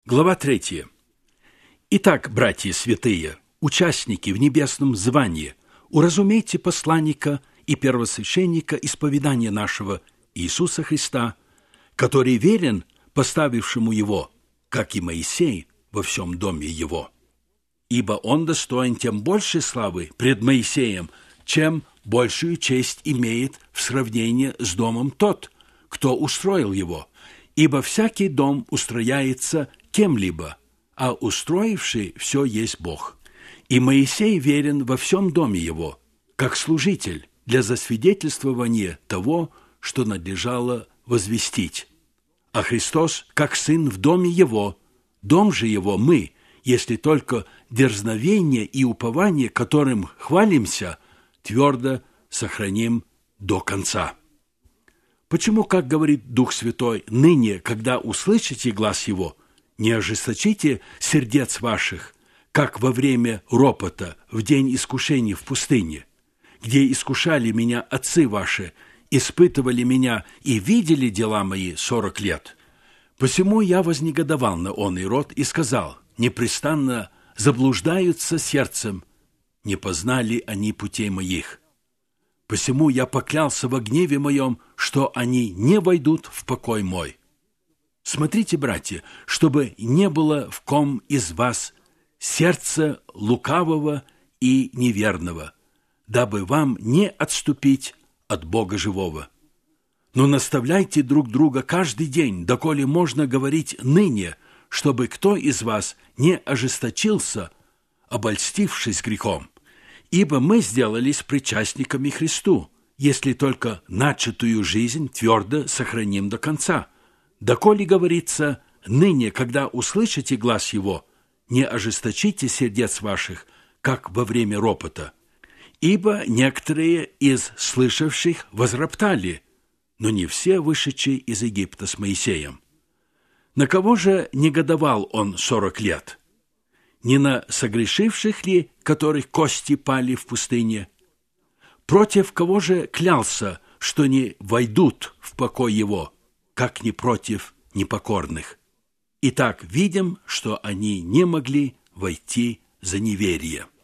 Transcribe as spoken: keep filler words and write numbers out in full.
Глава третья. Итак, братья святые, участники в небесном звании, уразумейте посланника и первосвященника исповедания нашего Иисуса Христа, который верен поставившему его, как и Моисей, во всем доме его. Ибо он достоин тем большей славы пред Моисеем, чем большую честь имеет в сравнении с домом тот, кто устроил его. Ибо всякий дом устрояется кем-либо, а устроивший все есть Бог. И Моисей верен во всем доме его, как служитель для засвидетельствования того, что надлежало возвестить. А Христос, как сын в доме его, дом же его мы, если только дерзновение и упование, которым хвалимся, твердо сохраним до конца. Почему, как говорит Дух Святой, ныне, когда услышите глас его, не ожесточите сердец ваших, как во время ропота в день искушений в пустыне, где искушали меня отцы ваши, испытывали меня и видели дела мои сорок лет. Посему я вознегодовал на оный род и сказал: непрестанно заблуждаются сердцем, не познали они путей моих. Посему я поклялся во гневе моем, что они не войдут в покой мой. Смотрите, братья, чтобы не было в ком из вас сердца лукавого и неверного, дабы вам не отступить от Бога живого. Но наставляйте друг друга каждый день, доколе можно говорить ныне, чтобы кто из вас не ожесточился, обольстившись грехом. Ибо мы сделались причастниками Христу, если только начатую жизнь твердо сохраним до конца. Доколе говорится, ныне, когда услышите глас его, не ожесточите сердец ваших, как во время ропота. Ибо некоторые из слышавших возроптали, но не все вышедшие из Египта с Моисеем. На кого же негодовал он сорок лет? Не на согрешивших ли, которых кости пали в пустыне? Против кого же клялся, что не войдут в покой его, как не против непокорных? Итак, видим, что они не могли войти за неверие.